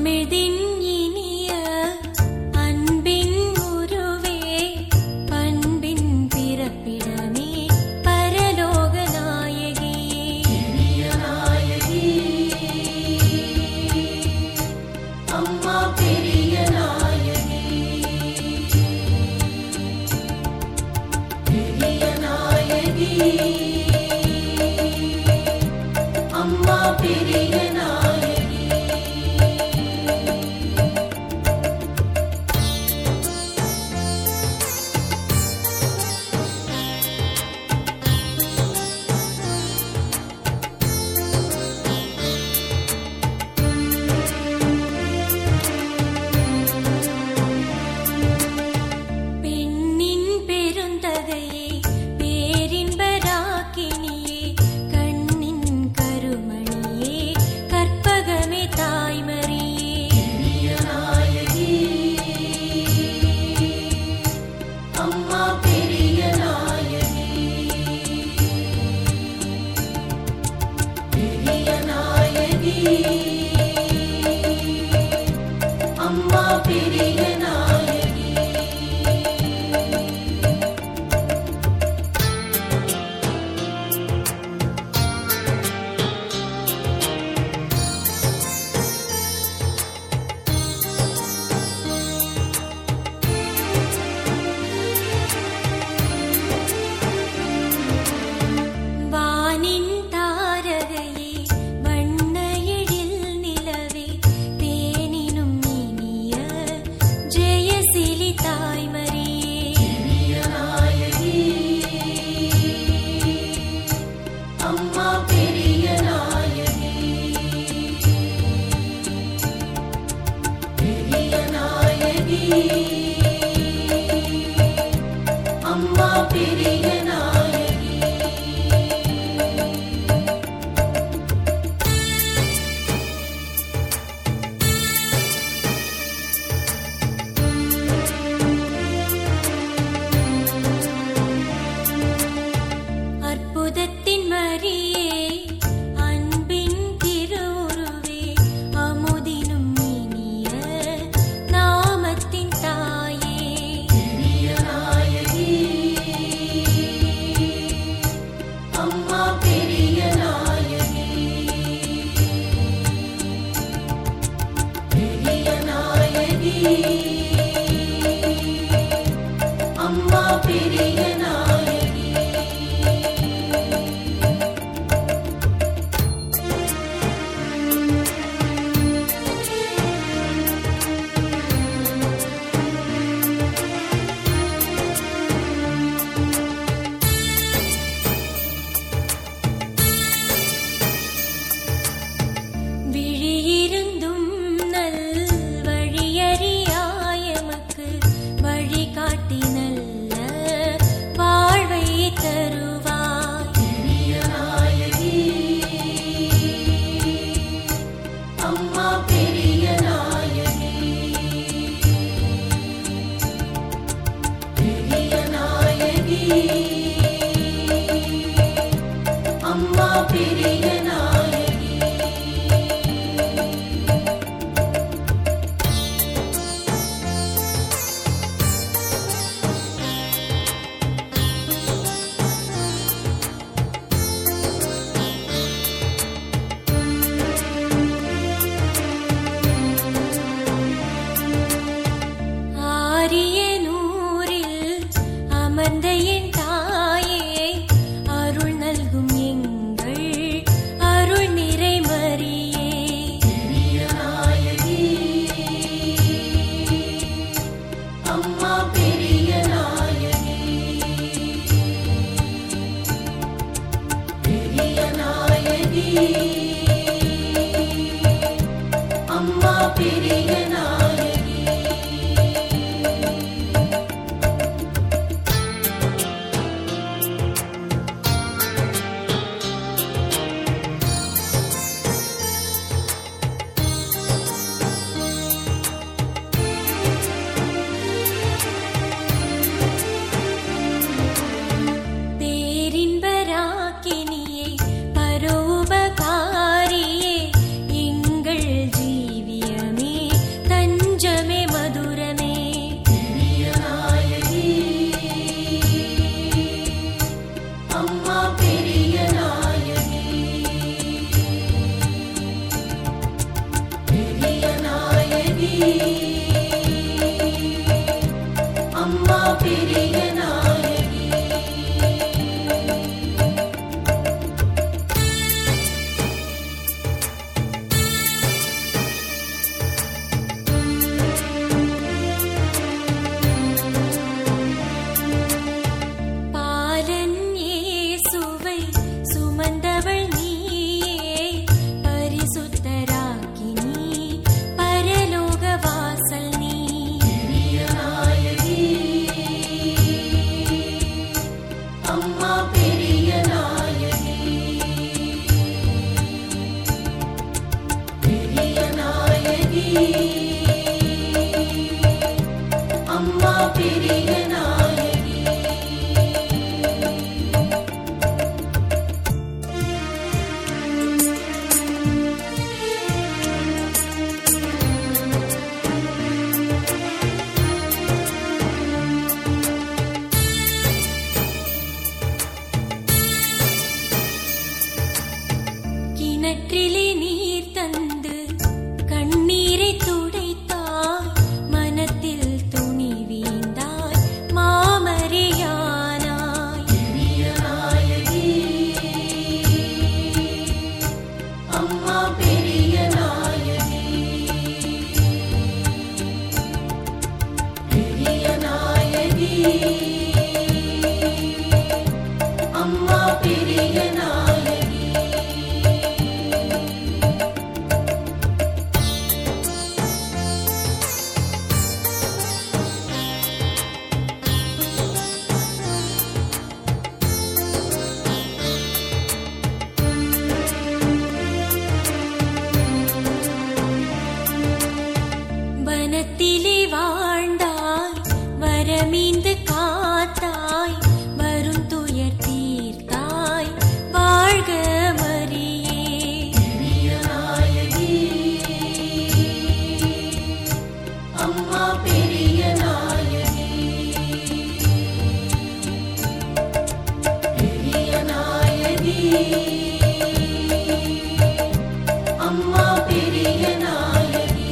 அமிழ்தின் இனிய அன்பின் உருவே பண்பின் பிறப்பிடமே பரலோக நாயகியே நாயகி அம்மா பெரிய நாயகி பெரிய நாயகி அம்மா பெரிய நாயகி பெண்ணின் பெருந்தகையே பேரின்பராக்கினியே கண்ணின் கருமணியே கற்பகமே தாய்மரியே நாயகி அம்மா பெரிய நாயகி பெரிய நாயகி அம்மா பெரிய நாயகி வானின் தாரகையே வண்ண எழில் நிலவே தேனினும் இனிய ஜெயசிலி தாய்மரியே நாயகி அம்மா பெரிய நாயகி பெரிய நாயகி அம்மா பெரிய நாயகி அற்புதத்தின் மரியே அன்பின் திருவுருவே அமுதினும் இனிய நாமத்தின் தாயே பெரிய நாயகி அம்மா பெரிய நாயகி பெரிய நாயகி அம்மா பெரிய நாயகி விழியிருந்தும் நல் வழியறியாத அம்மா பெரிய நாயகி. பாலன் இயேசுவை சுமந்தவள் நீயே, பரிசுத்தராக்கி நீ பரலோக வாசல் நீ. பெரிய நாயகி. அம்மா பெரிய நாயகி. பெரிய நாயகி. அம்மா பெரிய நாயகி. கிணற்றிலே நீர் தந்து கண்ணீரை துடைத்தாய், மனத்தில் துணி வீந்தாய், மாமரியானாய். பெரிய நாயகி. அம்மா பெரிய நாயகி. பெரிய நாயகி. அம்மா பெரிய நாயகி. வனத்திலே வாழ்ந்தாய், வரமீந்து காத்தாய், வரும் துயர் தீர்த்தாய், வாழ்க மரியே. பெரிய நாயகி. அம்மா பெரிய நாயகி. பெரிய நாயகி. அம்மா பெரிய நாயகி.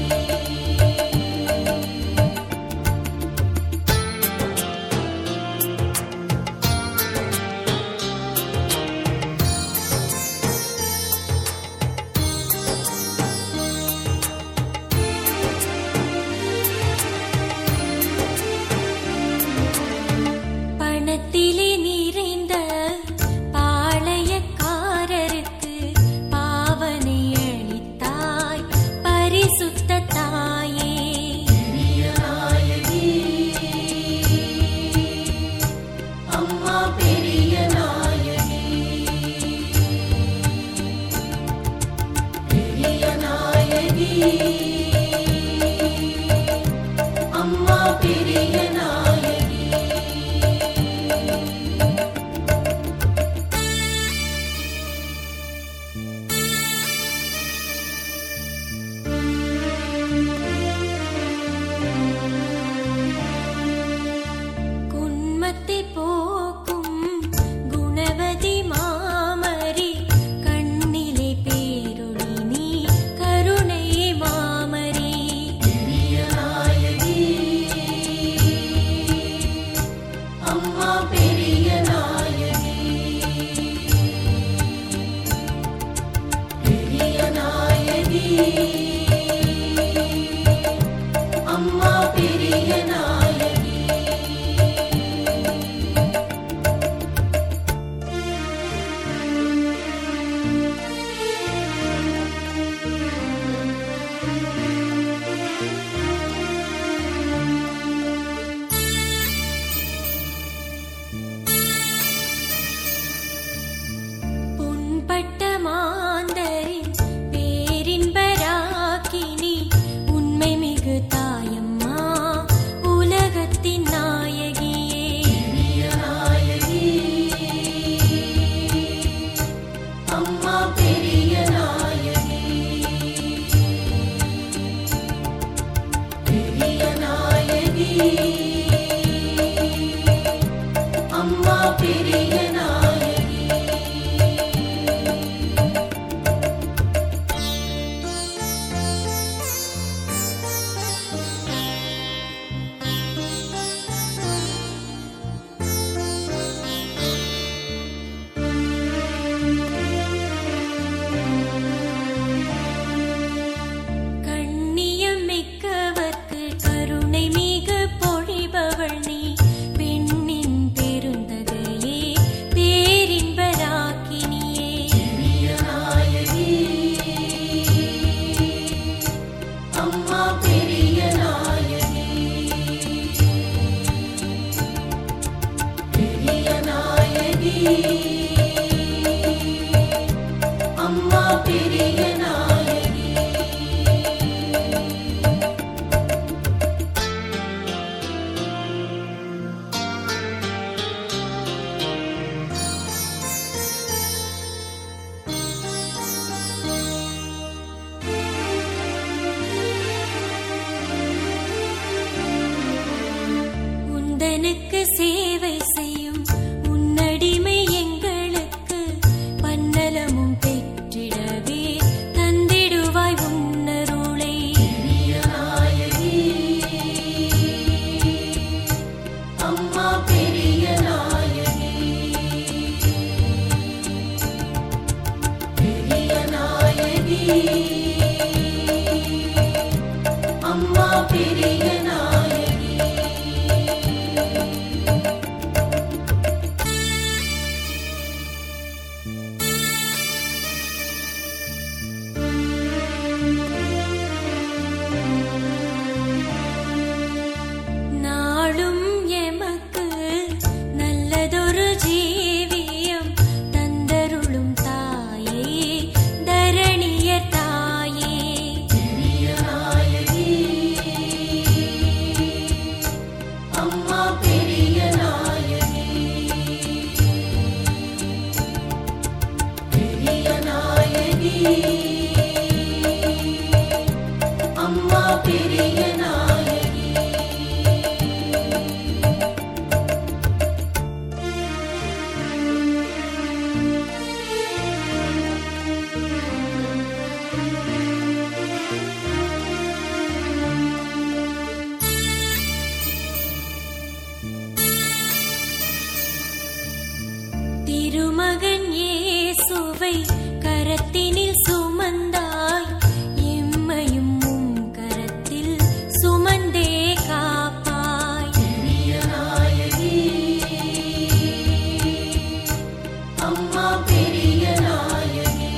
பணத்திலே நிறைந்த பாளையக்காரருக்கு பாவனை அளித்தாய், பரிசுத்த தாயே. பெரிய நாயகி. அம்மா பெரிய நாயகி. பெரிய நாயகி. அம்மா பெரிய நாயகி. குன்மத்தை போக்கும் குணவதி மாமரி, கண்ணிலே பேரொளி நீ, கருணை மாமரி. பெரிய நாயகி. அம்மா பெரிய நாயகி. பெரிய நாயகி. அம்மா பெரிய நாயகி. புண்பட்ட மாந்தரின் பேரின்பராஜ்யத்தில் கண்ணனுக்கு சேவை செய்யும் உன்னடிமை எங்களுக்கு பன்னலமும் பெற்றிடவே தந்திடுவாய் உன்னருளை. நாயகி அம்மா பெரிய நாயகி, பெரிய நாயகி அம்மா பெரிய நாயகி. நாளும் எமக்கு நல்லதொரு ஜீவியம் தந்தருளும் தாயே, தரணிய தாயே. பெரிய நாயகி அம்மா பெரிய நாயகி, பெரிய நாயகி அம்மா பெரிய நாயகி. திருமகன் இயேசுவை கரத்தினில் சுமந்தாய், எம்மையும் உம் கரத்தில் சுமந்தே காப்பாய். பெரிய நாயகி அம்மா பெரிய நாயகி,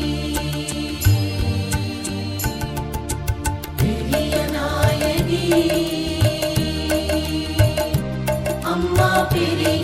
பெரிய நாயகி அம்மா பெரிய